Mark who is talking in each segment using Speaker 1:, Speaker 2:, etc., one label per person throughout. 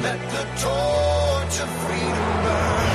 Speaker 1: Let the torch of freedom burn.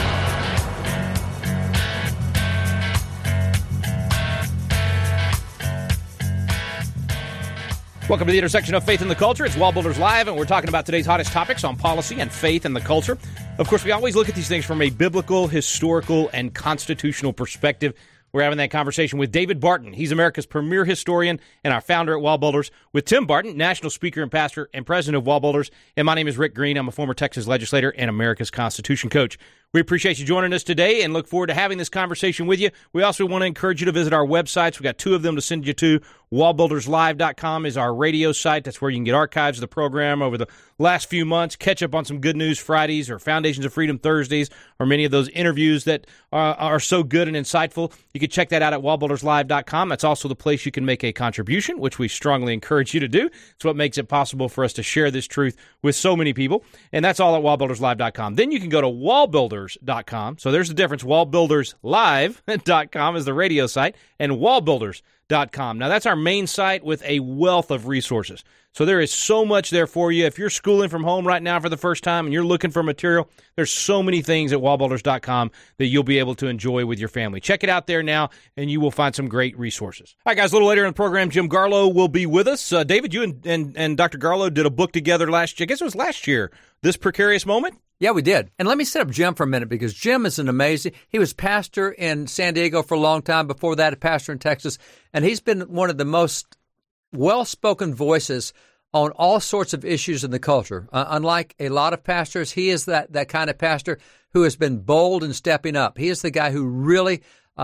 Speaker 2: Welcome to the intersection of faith and the culture. It's Wall Builders Live, and we're talking about today's hottest topics on policy and faith and the culture. Of course, we always look at these things from a biblical, historical, and constitutional perspective. We're having that conversation with David Barton. He's America's premier historian and our founder at Wall Builders, with Tim Barton, national speaker and pastor and president of Wall Builders. And my name is Rick Green. I'm a former Texas legislator and America's Constitution coach. We appreciate you joining us today and look forward to having this conversation with you. We also want to encourage you to visit our websites. We've got two of them to send you to. WallBuildersLive.com is our radio site. That's where you can get archives of the program over the last few months, catch up on some Good News Fridays or Foundations of Freedom Thursdays, or many of those interviews that are so good and insightful. You can check that out at WallBuildersLive.com. That's also the place you can make a contribution, which we strongly encourage you to do. It's what makes it possible for us to share this truth with so many people, and that's all at WallBuildersLive.com. Then you can go to WallBuilders.com. So there's the difference. WallBuildersLive.com is the radio site, and WallBuilders.com. Now, that's our main site with a wealth of resources. So there is so much there for you. If you're schooling from home right now for the first time and you're looking for material, there's so many things at wallbuilders.com that you'll be able to enjoy with your family. Check it out there now, and you will find some great resources. All right, guys, a little later in the program, Jim Garlow will be with us. David, you and Dr. Garlow did a book together last year. I guess it was last year, This Precarious Moment?
Speaker 3: Yeah, we did. And let me set up Jim for a minute, because Jim is an amazing, he was pastor in San Diego for a long time. Before that, a pastor in Texas. And he's been one of the most well-spoken voices on all sorts of issues in the culture. Unlike a lot of pastors, he is that kind of pastor who has been bold in stepping up. He is the guy who really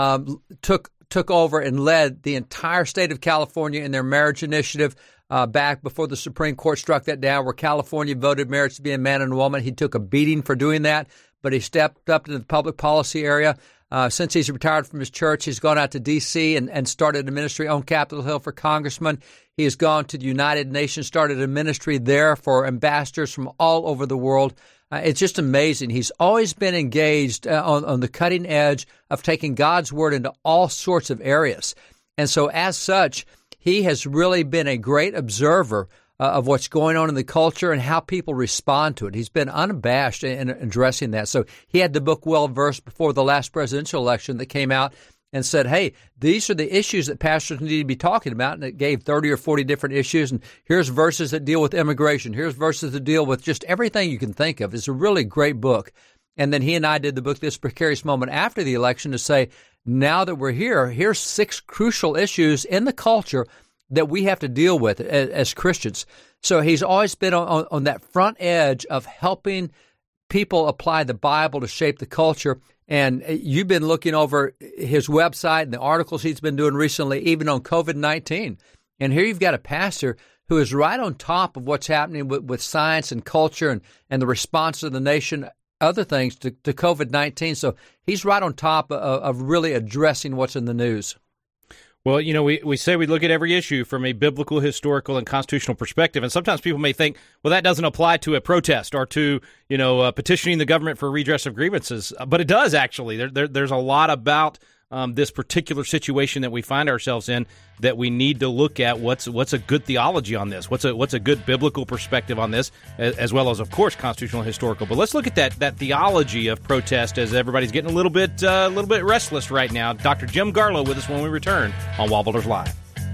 Speaker 3: took over and led the entire state of California in their marriage initiative back before the Supreme Court struck that down, where California voted marriage to be a man and a woman. He took a beating for doing that, but he stepped up to the public policy area. Since he's retired from his church, he's gone out to D.C. and started a ministry on Capitol Hill for congressmen. He has gone to the United Nations, started a ministry there for ambassadors from all over the world. It's just amazing. He's always been engaged on the cutting edge of taking God's word into all sorts of areas. And so as such, he has really been a great observer of what's going on in the culture and how people respond to it. He's been unabashed in addressing that. So he had the book well-versed before the last presidential election that came out and said, hey, these are the issues that pastors need to be talking about. And it gave 30 or 40 different issues. And here's verses that deal with immigration. Here's verses that deal with just everything you can think of. It's a really great book. And then he and I did the book, This Precarious Moment, after the election to say, now that we're here, here's 6 crucial issues in the culture that we have to deal with as Christians. So he's always been on that front edge of helping people apply the Bible to shape the culture. And you've been looking over his website and the articles he's been doing recently, even on COVID-19. And here you've got a pastor who is right on top of what's happening with science and culture and the response of the nation, other things to COVID-19. So he's right on top of really addressing what's in the news.
Speaker 2: Well, you know, we say we look at every issue from a biblical, historical, and constitutional perspective, and sometimes people may think, well, that doesn't apply to a protest or to, petitioning the government for redress of grievances, but it does actually. There's a lot about this particular situation that we find ourselves in that we need to look at. What's a good theology on this? What's a good biblical perspective on this, as well as, of course, constitutional and historical. But let's look at that theology of protest, as everybody's getting a little bit restless right now. Dr. Jim Garlow with us when we return on Wall Builders Live.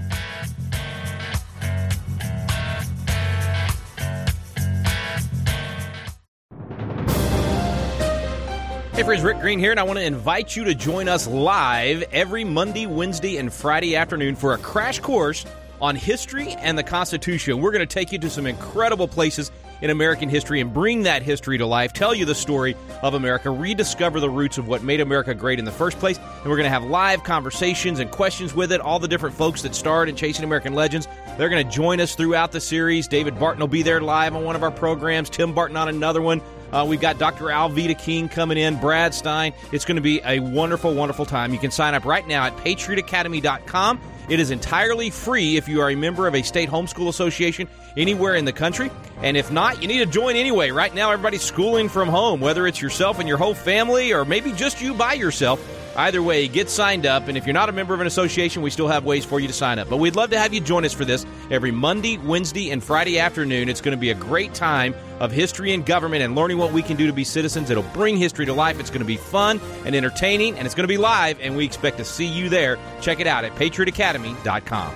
Speaker 2: Hey friends, Rick Green here, and I want to invite you to join us live every Monday, Wednesday, and Friday afternoon for a crash course on history and the Constitution. We're going to take you to some incredible places in American history and bring that history to life, tell you the story of America, rediscover the roots of what made America great in the first place, and we're going to have live conversations and questions with it. All the different folks that starred in Chasing American Legends, they're going to join us throughout the series. David Barton will be there live on one of our programs, Tim Barton on another one. We've got Dr. Alveda King coming in, Brad Stein. It's going to be a wonderful, wonderful time. You can sign up right now at patriotacademy.com. It is entirely free if you are a member of a state homeschool association anywhere in the country. And if not, you need to join anyway. Right now, everybody's schooling from home, whether it's yourself and your whole family or maybe just you by yourself. Either way, get signed up, and if you're not a member of an association, we still have ways for you to sign up. But we'd love to have you join us for this every Monday, Wednesday, and Friday afternoon. It's going to be a great time of history and government and learning what we can do to be citizens. It'll bring history to life. It's going to be fun and entertaining, and it's going to be live, and we expect to see you there. Check it out at patriotacademy.com.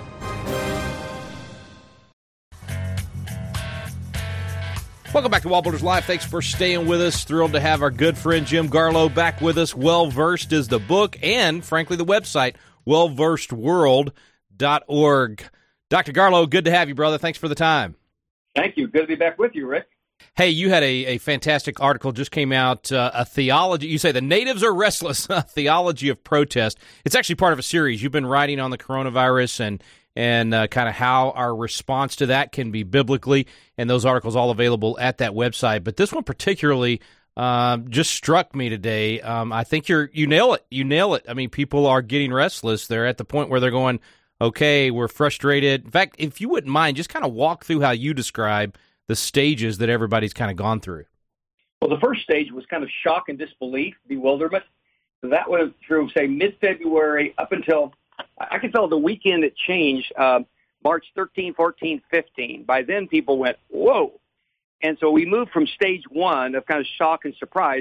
Speaker 2: Welcome back to Wallbuilders Live. Thanks for staying with us. Thrilled to have our good friend Jim Garlow back with us. Well Versed is the book and, frankly, the website, wellversedworld.org. Dr. Garlow, good to have you, brother. Thanks for the time.
Speaker 4: Thank you. Good to be back with you, Rick.
Speaker 2: Hey, you had a fantastic article just came out, a theology. You say the natives are restless, a theology of protest. It's actually part of a series. You've been writing on the coronavirus and kind of how our response to that can be biblically, and those articles all available at that website. But this one particularly just struck me today. I think you nail it. You nail it. I mean, people are getting restless. They're at the point where they're going, okay, we're frustrated. In fact, if you wouldn't mind, just kind of walk through how you describe the stages that everybody's kind of gone through.
Speaker 4: Well, the first stage was kind of shock and disbelief, bewilderment. So that went through, say, mid-February up until, I can tell the weekend it changed, March 13, 14, 15. By then, people went, whoa. And so we moved from stage one of kind of shock and surprise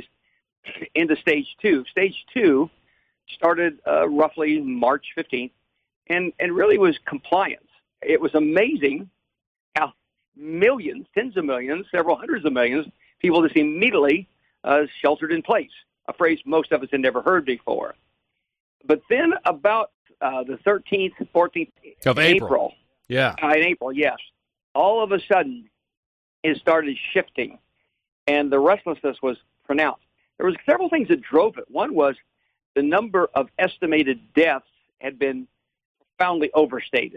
Speaker 4: into stage two. Stage two started roughly March 15th and really was compliance. It was amazing how millions, tens of millions, several hundreds of millions, people just immediately sheltered in place, a phrase most of us had never heard before. But then about the 13th, 14th
Speaker 2: of April. Yeah.
Speaker 4: In April, yes. All of a sudden, it started shifting, and the restlessness was pronounced. There was several things that drove it. One was the number of estimated deaths had been profoundly overstated,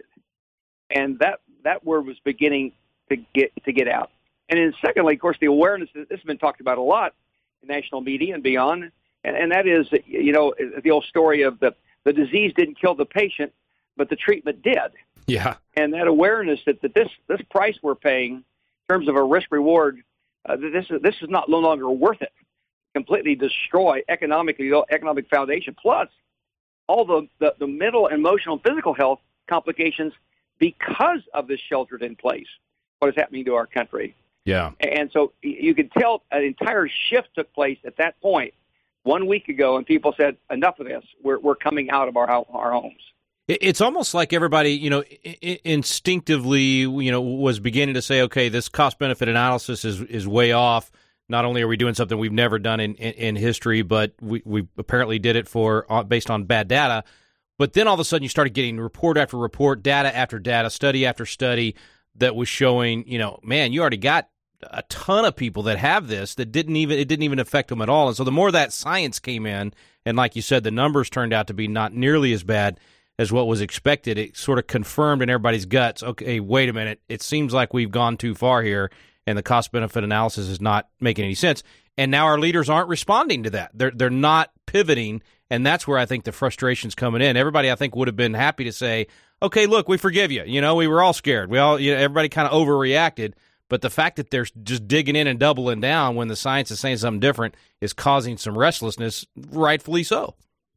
Speaker 4: and that word was beginning to get out. And then secondly, of course, the awareness, this has been talked about a lot in national media and beyond, and that is, the old story of the disease didn't kill the patient, but the treatment did.
Speaker 2: Yeah.
Speaker 4: And that awareness that this price we're paying in terms of a risk-reward, this is no longer worth it. Completely destroy economic foundation, plus all the mental, emotional, and physical health complications because of this sheltered in place, what is happening to our country.
Speaker 2: Yeah.
Speaker 4: And so you could tell an entire shift took place at that point 1 week ago, and people said, enough of this. We're coming out of our homes.
Speaker 2: It's almost like everybody, instinctively, was beginning to say, okay, this cost-benefit analysis is way off. Not only are we doing something we've never done in history, but we apparently did it based on bad data. But then all of a sudden you started getting report after report, data after data, study after study that was showing, man, you already got a ton of people that have this that didn't even affect them at all. And so the more that science came in, and like you said, the numbers turned out to be not nearly as bad as what was expected, it sort of confirmed in everybody's guts, okay, wait a minute, it seems like we've gone too far here, and the cost-benefit analysis is not making any sense. And now our leaders aren't responding to that. They're not pivoting, and that's where I think the frustration's coming in. Everybody, I think, would have been happy to say, okay, look, we forgive you. We were all scared. Everybody kind of overreacted. But the fact that they're just digging in and doubling down when the science is saying something different is causing some restlessness, rightfully so.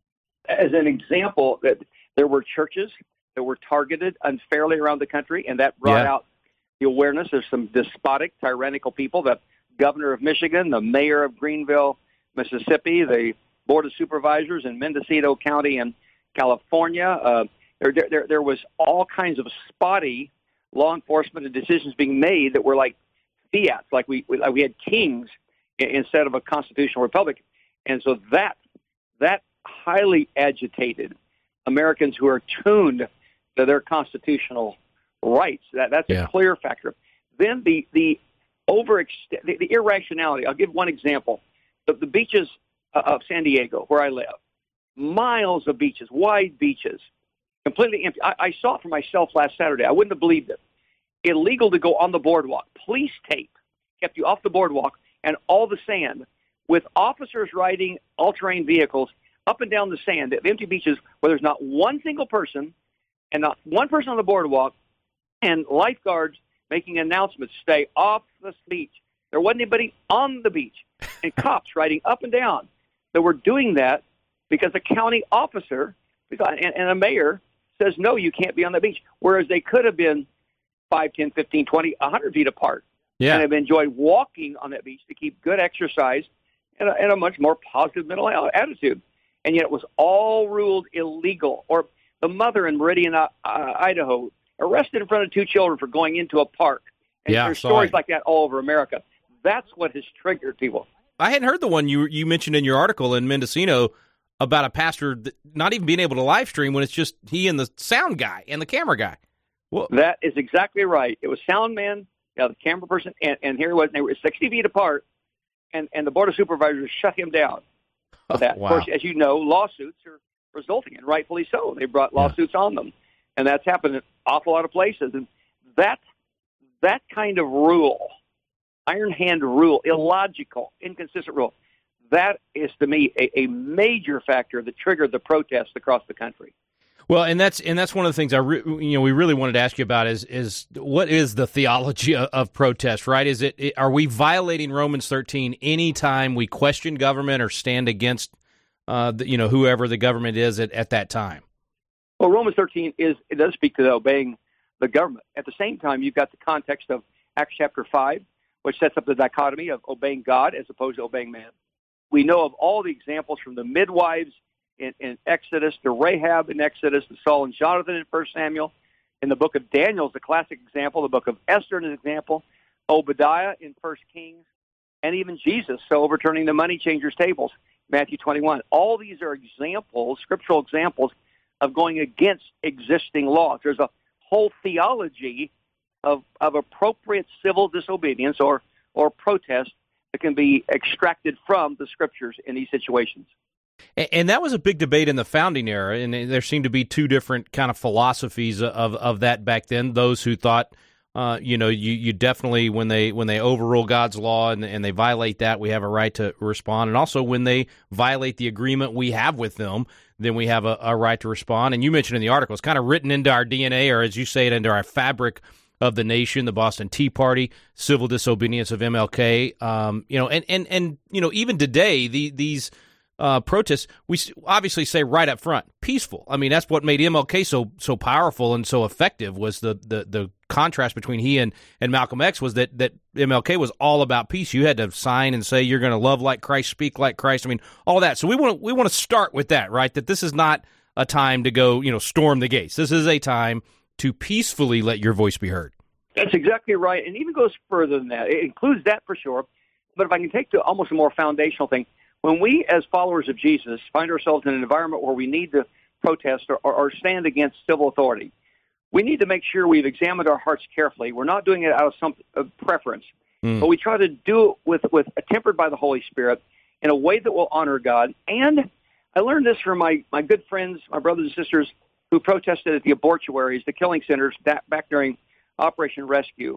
Speaker 4: As an example, that there were churches that were targeted unfairly around the country, and that brought out the awareness of some despotic, tyrannical people. The governor of Michigan, the mayor of Greenville, Mississippi, the board of supervisors in Mendocino County in California. There was all kinds of spotty law enforcement and decisions being made that were like fiat, like we had kings instead of a constitutional republic. And so that highly agitated Americans who are tuned to their constitutional rights. That's a clear factor. Then the irrationality. I'll give one example. The beaches of San Diego, where I live, miles of beaches, wide beaches, completely empty. I saw it for myself last Saturday. I wouldn't have believed it. Illegal to go on the boardwalk. Police tape kept you off the boardwalk and all the sand, with officers riding all-terrain vehicles up and down the sand at empty beaches where there's not one single person and not one person on the boardwalk, and lifeguards making announcements, stay off the beach. There wasn't anybody on the beach, and cops riding up and down that were doing that because a county officer and a mayor says, no, you can't be on the beach, whereas they could have been 5, 10, 15, 20, 100 feet apart and have enjoyed walking on that beach to keep good exercise and a much more positive mental attitude. And yet it was all ruled illegal. Or the mother in Meridian, Idaho, arrested in front of 2 children for going into a park. And there's stories like that all over America. That's what has triggered people.
Speaker 2: I hadn't heard the one you mentioned in your article in Mendocino about a pastor not even being able to live stream when it's just he and the sound guy and the camera guy. Well,
Speaker 4: that is exactly right. It was sound man, the camera person, and here he was. And they were 60 feet apart, and the Board of Supervisors shut him down for that.
Speaker 2: Wow.
Speaker 4: Of course, as you know, lawsuits are resulting, and rightfully so. They brought lawsuits on them, and that's happened in an awful lot of places. And that kind of rule, iron hand rule, illogical, inconsistent rule, that is, to me, a major factor that triggered the protests across the country.
Speaker 2: Well, and that's one of the things we really wanted to ask you about is what is the theology of protest, right? Are we violating Romans 13 anytime we question government or stand against whoever the government is at that time?
Speaker 4: Well, Romans 13 does speak to obeying the government. At the same time, you've got the context of Acts chapter 5, which sets up the dichotomy of obeying God as opposed to obeying man. We know of all the examples from the midwives in Exodus to Rahab in Exodus to Saul and Jonathan in 1 Samuel. In the book of Daniel is a classic example. The book of Esther is an example. Obadiah in 1 Kings. And even Jesus, so overturning the money changers' tables, Matthew 21. All these are examples, scriptural examples, of going against existing laws. There's a whole theology of appropriate civil disobedience or protest that can be extracted from the scriptures in these situations.
Speaker 2: And that was a big debate in the founding era, and there seemed to be 2 different kind of philosophies of that back then. Those who thought, you definitely, when they overrule God's law and they violate that, we have a right to respond. And also when they violate the agreement we have with them, then we have a right to respond. And you mentioned in the article, it's kind of written into our DNA, or as you say it, into our fabric of the nation, the Boston Tea Party, civil disobedience of MLK. Even today, these protests, we obviously say right up front, peaceful. I mean, that's what made MLK so powerful and so effective, was the contrast between he and Malcolm X was that MLK was all about peace. You had to sign and say you're going to love like Christ, speak like Christ. I mean, all that. So we want to start with that, right? That this is not a time to go, storm the gates. This is a time to peacefully let your voice be heard.
Speaker 4: That's exactly right, and even goes further than that. It includes that for sure. But if I can take to almost a more foundational thing, when we as followers of Jesus find ourselves in an environment where we need to protest or stand against civil authority, we need to make sure we've examined our hearts carefully. We're not doing it out of some preference, but we try to do it with tempered by the Holy Spirit in a way that will honor God. And I learned this from my good friends, my brothers and sisters who protested at the abortuaries, the killing centers, back during Operation Rescue.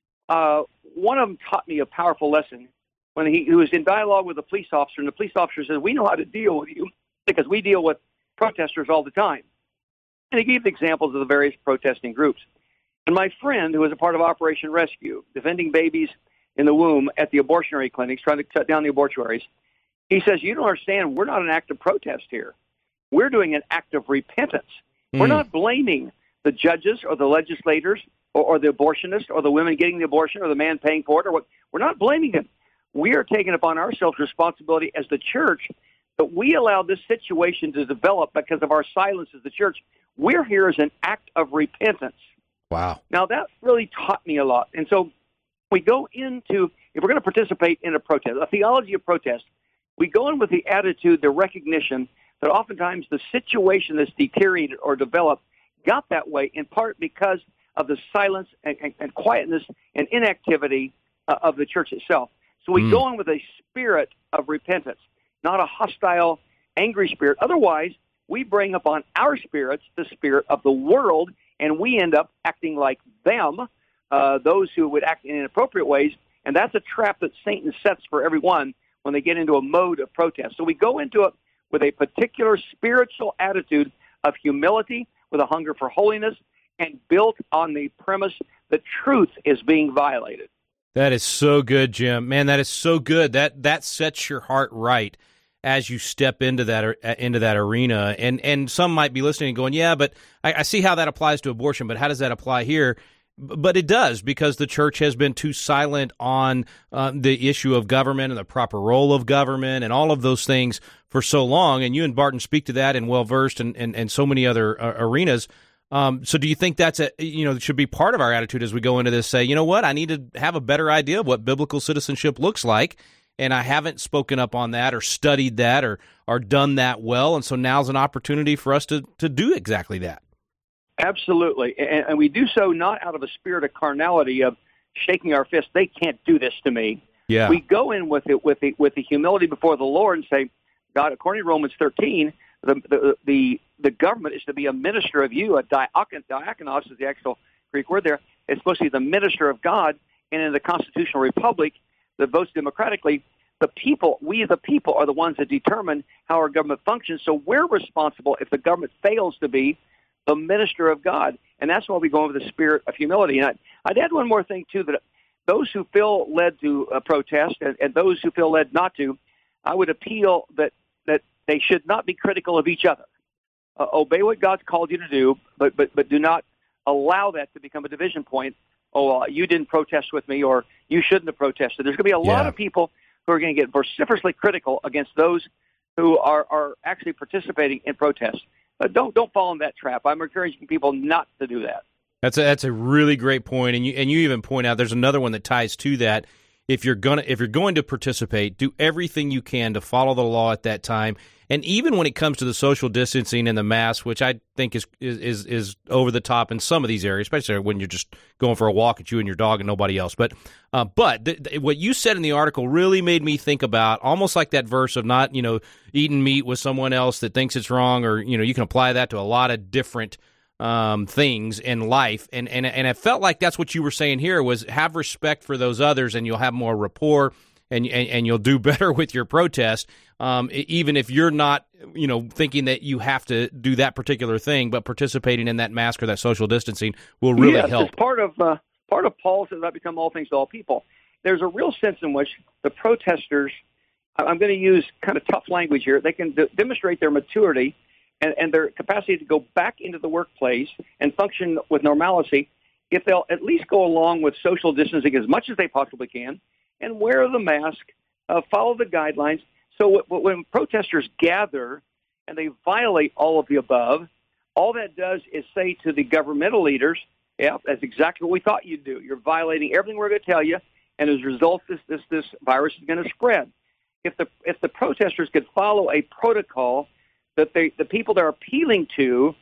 Speaker 4: One of them taught me a powerful lesson when he was in dialogue with a police officer, and the police officer said, we know how to deal with you because we deal with protesters all the time. And he gave examples of the various protesting groups. And my friend, who was a part of Operation Rescue, defending babies in the womb at the abortionary clinics, trying to shut down the abortuaries, he says, you don't understand, we're not an act of protest here. We're doing an act of repentance. We're not blaming the judges or the legislators or the abortionists or the women getting the abortion or the man paying for it. We're not blaming them. We are taking upon ourselves responsibility as the church that we allow this situation to develop because of our silence as the church. We're here as an act of repentance.
Speaker 2: Wow.
Speaker 4: Now, that really taught me a lot. And so we go into, if we're going to participate in a protest, a theology of protest, we go in with the attitude, the recognition that oftentimes the situation that's deteriorated or developed got that way in part because of the silence and quietness and inactivity of the church itself. So we go in with a spirit of repentance, not a hostile, angry spirit. Otherwise, we bring upon our spirits the spirit of the world, and we end up acting like them, those who would act in inappropriate ways. And that's a trap that Satan sets for everyone when they get into a mode of protest. So we go into it with a particular spiritual attitude of humility, with a hunger for holiness, and built on the premise that truth is being violated.
Speaker 2: That is so good, Jim. Man, that is so good. That sets your heart right. as you step into that arena. And some might be listening and going, yeah, but I see how that applies to abortion, but how does that apply here? But it does, because the church has been too silent on the issue of government and the proper role of government and all of those things for so long. And you and Barton speak to that and well-versed and so many other arenas. So do you think that's should be part of our attitude as we go into this, say, you know what, I need to have a better idea of what biblical citizenship looks like, and I haven't spoken up on that or studied that or done that well, and so now's an opportunity for us to do exactly that.
Speaker 4: Absolutely, and we do so not out of a spirit of carnality of shaking our fist. They can't do this to me.
Speaker 2: Yeah.
Speaker 4: We go in with the humility before the Lord and say, God, according to Romans 13, the government is to be a minister of you. A diakonos is the actual Greek word there. It's supposed to be the minister of God. And in the constitutional republic that votes democratically, we the people are the ones that determine how our government functions. So we're responsible if the government fails to be the minister of God. And that's why we go in with the spirit of humility. And I'd add one more thing, too, that those who feel led to protest and those who feel led not to, I would appeal that they should not be critical of each other. Obey what God's called you to do, but do not allow that to become a division point. You didn't protest with me, or you shouldn't have protested. There's going to be a lot of people who are going to get vociferously critical against those who are actually participating in protests. Don't fall in that trap. I'm encouraging people not to do that.
Speaker 2: That's a really great point, and you even point out there's another one that ties to that. If you're going to participate, do everything you can to follow the law at that time. And even when it comes to the social distancing and the mask, which I think is over the top in some of these areas, especially when you're just going for a walk at you and your dog and nobody else. But what you said in the article really made me think about almost like that verse of not eating meat with someone else that thinks it's wrong, or you can apply that to a lot of different things in life, and I felt like that's what you were saying here was have respect for those others, and you'll have more rapport, and you'll do better with your protest, even if you're not thinking that you have to do that particular thing, but participating in that mask or that social distancing will really help.
Speaker 4: It's part of Paul says, "I become all things to all people." There's a real sense in which the protesters, I'm going to use kind of tough language here, they can demonstrate their maturity and their capacity to go back into the workplace and function with normalcy if they'll at least go along with social distancing as much as they possibly can and wear the mask, follow the guidelines. So when protesters gather and they violate all of the above, all that does is say to the governmental leaders, yeah, that's exactly what we thought you'd do. You're violating everything we're going to tell you, and as a result, this virus is going to spread. If the protesters could follow a protocol that the people they're appealing to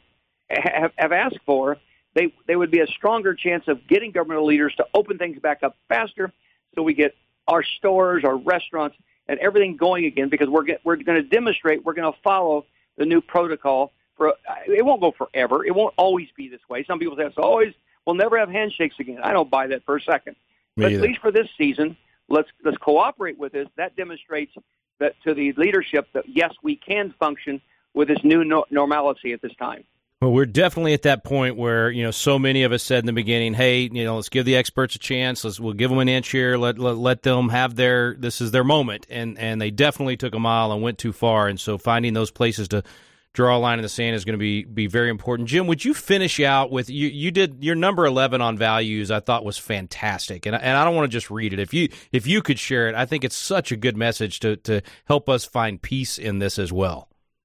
Speaker 4: have asked for, they would be a stronger chance of getting governmental leaders to open things back up faster, so we get our stores, our restaurants, and everything going again, because we're going to demonstrate we're going to follow the new protocol. It won't go forever. It won't always be this way. Some people say we'll never have handshakes again. I don't buy that for a second. But at least for this season, let's cooperate with this. That demonstrates that to the leadership that yes, we can function with this new normalcy at this time.
Speaker 2: Well, we're definitely at that point where, so many of us said in the beginning, hey, let's give the experts a chance. We'll give them an inch here. Let them have this is their moment. And they definitely took a mile and went too far. And so finding those places to draw a line in the sand is going to be very important. Jim, would you finish out with, you did your number 11 on values, I thought was fantastic. And I don't want to just read it. If you could share it, I think it's such a good message to help us find peace in this as well.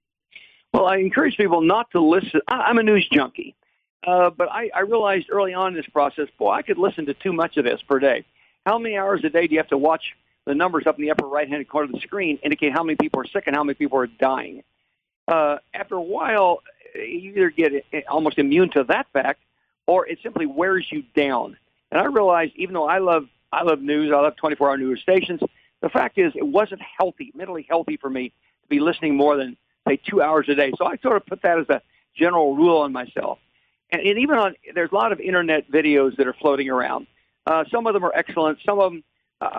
Speaker 4: Well, I encourage people not to listen. I'm a news junkie, but I realized early on in this process, I could listen to too much of this per day. How many hours a day do you have to watch the numbers up in the upper right-hand corner of the screen indicate how many people are sick and how many people are dying? After a while, you either get almost immune to that fact, or it simply wears you down. And I realized, even though I love news, I love 24-hour news stations, the fact is it wasn't mentally healthy for me to be listening more than, say, 2 hours a day. So I sort of put that as a general rule on myself. And even there's a lot of internet videos that are floating around. Some of them are excellent. Some of them,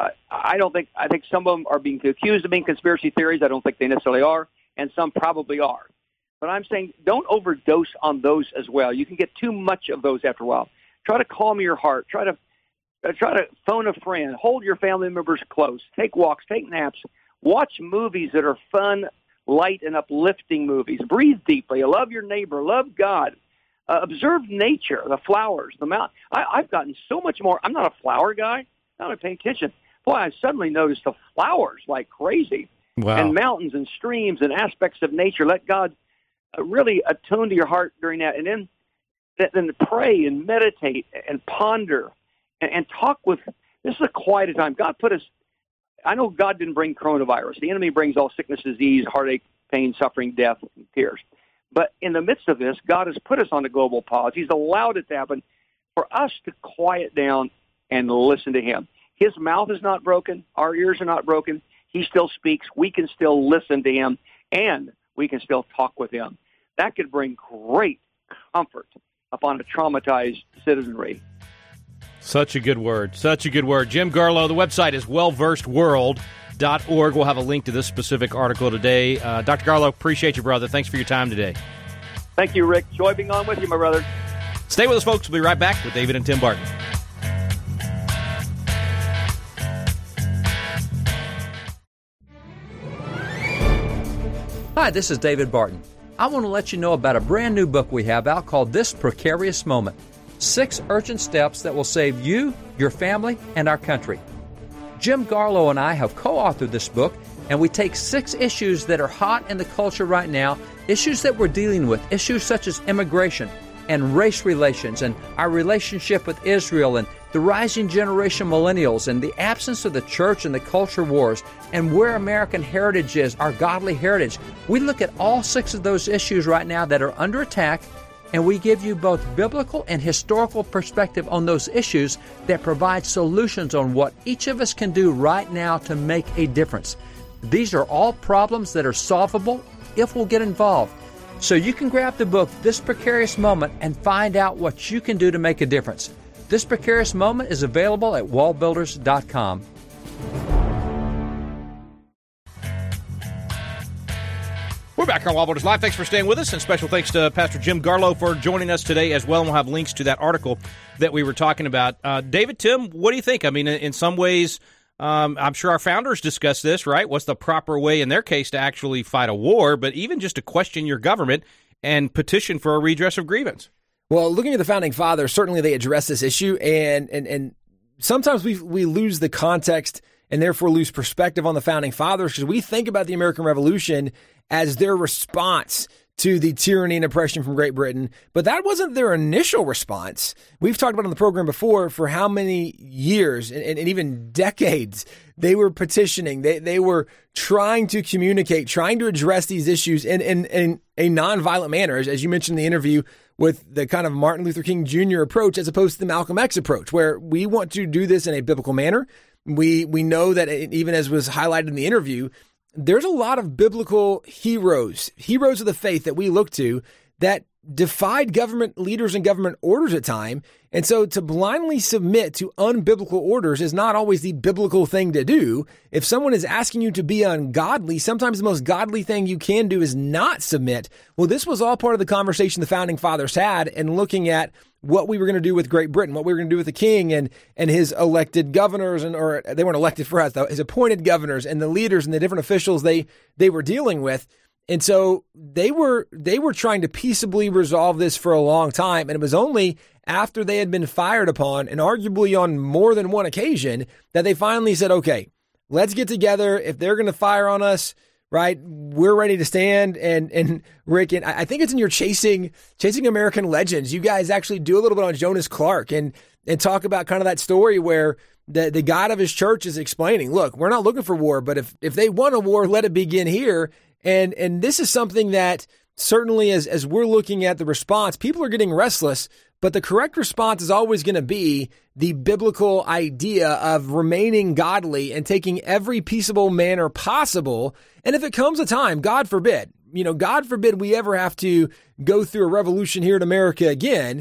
Speaker 4: I think some of them are being accused of being conspiracy theories. I don't think they necessarily are, and some probably are. But I'm saying don't overdose on those as well. You can get too much of those after a while. Try to calm your heart. Try to phone a friend. Hold your family members close. Take walks. Take naps. Watch movies that are fun, light, and uplifting movies. Breathe deeply. Love your neighbor. Love God. Observe nature, the flowers, the mountain. I've gotten so much more. I'm not a flower guy. I'm not paying attention. Boy, I suddenly noticed the flowers like crazy.
Speaker 2: Wow.
Speaker 4: And mountains and streams and aspects of nature. Let God really attune to your heart during that. And then pray and meditate and ponder and talk with. This is a quiet time. God put us. I know God didn't bring coronavirus. The enemy brings all sickness, disease, heartache, pain, suffering, death, and tears. But in the midst of this, God has put us on a global pause. He's allowed it to happen for us to quiet down and listen to him. His mouth is not broken. Our ears are not broken. He still speaks. We can still listen to him, and we can still talk with him. That could bring great comfort upon a traumatized citizenry.
Speaker 2: Such a good word. Such a good word. Jim Garlow, the website is wellversedworld.org. We'll have a link to this specific article today. Dr. Garlow, appreciate you, brother. Thanks for your time today.
Speaker 4: Thank you, Rick. Joy being on with you, my brother.
Speaker 2: Stay with us, folks. We'll be right back with David and Tim Barton.
Speaker 3: Hi, this is David Barton. I want to let you know about a brand new book we have out called This Precarious Moment: 6 Urgent Steps That Will Save You, Your Family, and Our Country. Jim Garlow and I have co-authored this book, and we take 6 issues that are hot in the culture right now, issues that we're dealing with, issues such as immigration and race relations and our relationship with Israel and the rising generation millennials and the absence of the church and the culture wars and where American heritage is, our godly heritage. We look at all 6 of those issues right now that are under attack, and we give you both biblical and historical perspective on those issues that provide solutions on what each of us can do right now to make a difference. These are all problems that are solvable if we'll get involved. So you can grab the book, This Precarious Moment, and find out what you can do to make a difference. This Precarious Moment is available at wallbuilders.com.
Speaker 2: We're back on Wall Builders Live. Thanks for staying with us, and special thanks to Pastor Jim Garlow for joining us today as well. And we'll have links to that article that we were talking about. David, Tim, what do you think? I mean, in some ways, I'm sure our founders discussed this, right? What's the proper way in their case to actually fight a war, but even just to question your government and petition for a redress of grievance?
Speaker 5: Well, looking at the Founding Fathers, certainly they address this issue, and sometimes we lose the context and therefore lose perspective on the Founding Fathers because we think about the American Revolution as their response to the tyranny and oppression from Great Britain. But that wasn't their initial response. We've talked about on the program before for how many years and even decades they were petitioning. They were trying to communicate, trying to address these issues in a nonviolent manner, as you mentioned in the interview, with the kind of Martin Luther King Jr. approach as opposed to the Malcolm X approach, where we want to do this in a biblical manner. We know that even as was highlighted in the interview, there's a lot of biblical heroes of the faith that we look to that defied government leaders and government orders at time. And so to blindly submit to unbiblical orders is not always the biblical thing to do. If someone is asking you to be ungodly, sometimes the most godly thing you can do is not submit. Well, this was all part of the conversation the Founding Fathers had and looking at what we were going to do with Great Britain, what we were going to do with the king and his elected governors, or they weren't elected for us, though, his appointed governors and the leaders and the different officials they were dealing with. And so they were trying to peaceably resolve this for a long time. And it was only after they had been fired upon, and arguably on more than one occasion, that they finally said, okay, let's get together. If they're going to fire on us, right, we're ready to stand. And Rick, and I think it's in your Chasing American Legends, you guys actually do a little bit on Jonas Clark and talk about kind of that story where the God of his church is explaining, look, we're not looking for war, but if they want a war, let it begin here. And this is something that certainly as we're looking at the response, people are getting restless, but the correct response is always going to be the biblical idea of remaining godly and taking every peaceable manner possible. And if it comes a time, God forbid we ever have to go through a revolution here in America again.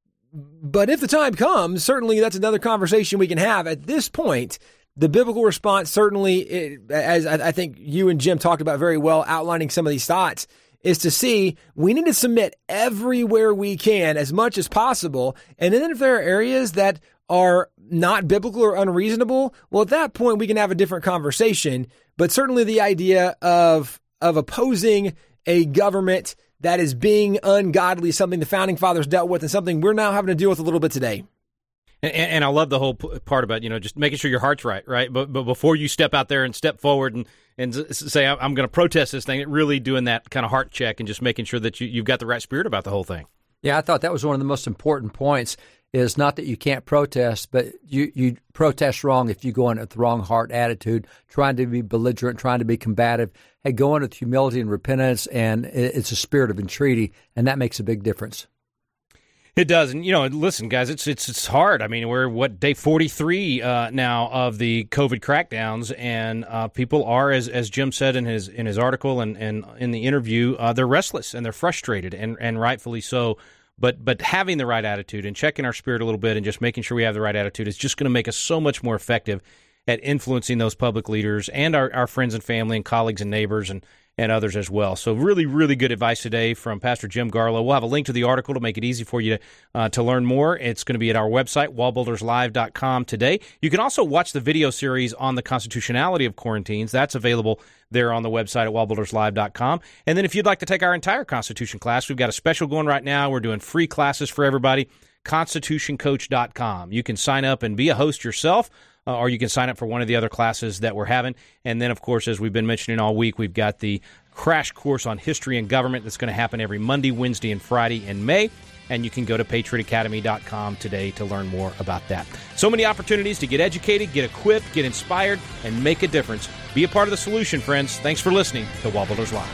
Speaker 5: But if the time comes, certainly that's another conversation we can have. At this point, the biblical response certainly, as I think you and Jim talked about very well, outlining some of these thoughts, is to see we need to submit everywhere we can as much as possible. And then if there are areas that are not biblical or unreasonable, well, at that point, we can have a different conversation. but certainly the idea of opposing a government that is being ungodly, something the Founding Fathers dealt with and something we're now having to deal with a little bit today.
Speaker 2: And I love the whole part about, just making sure your heart's right? But before you step out there and step forward and say, I'm going to protest this thing, really doing that kind of heart check and just making sure that you've got the right spirit about the whole thing.
Speaker 3: Yeah, I thought that was one of the most important points, is not that you can't protest, but you protest wrong if you go in with the wrong heart attitude, trying to be belligerent, trying to be combative. Hey, go in with humility and repentance, and it's a spirit of entreaty, and that makes a big difference.
Speaker 2: It does. And, listen, guys, it's hard. I mean, we're, day 43 now of the COVID crackdowns, and people are, as Jim said in his article and in the interview, they're restless and they're frustrated, and rightfully so. But having the right attitude and checking our spirit a little bit and just making sure we have the right attitude is just going to make us so much more effective at influencing those public leaders and our friends and family and colleagues and neighbors and others as well. So really, really good advice today from Pastor Jim Garlow. We'll have a link to the article to make it easy for you to learn more. It's going to be at our website, wallbuilderslive.com today. You can also watch the video series on the constitutionality of quarantines. That's available there on the website at wallbuilderslive.com. And then if you'd like to take our entire Constitution class, we've got a special going right now. We're doing free classes for everybody, constitutioncoach.com. You can sign up and be a host yourself, or you can sign up for one of the other classes that we're having. And then, of course, as we've been mentioning all week, we've got the crash course on history and government that's going to happen every Monday, Wednesday, and Friday in May. And you can go to patriotacademy.com today to learn more about that. So many opportunities to get educated, get equipped, get inspired, and make a difference. Be a part of the solution, friends. Thanks for listening to Wall Builders Live.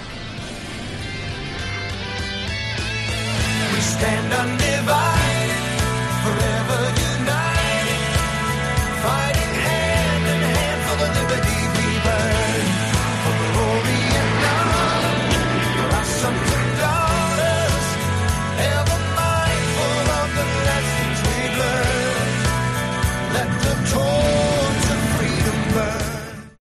Speaker 1: We stand undivided forever.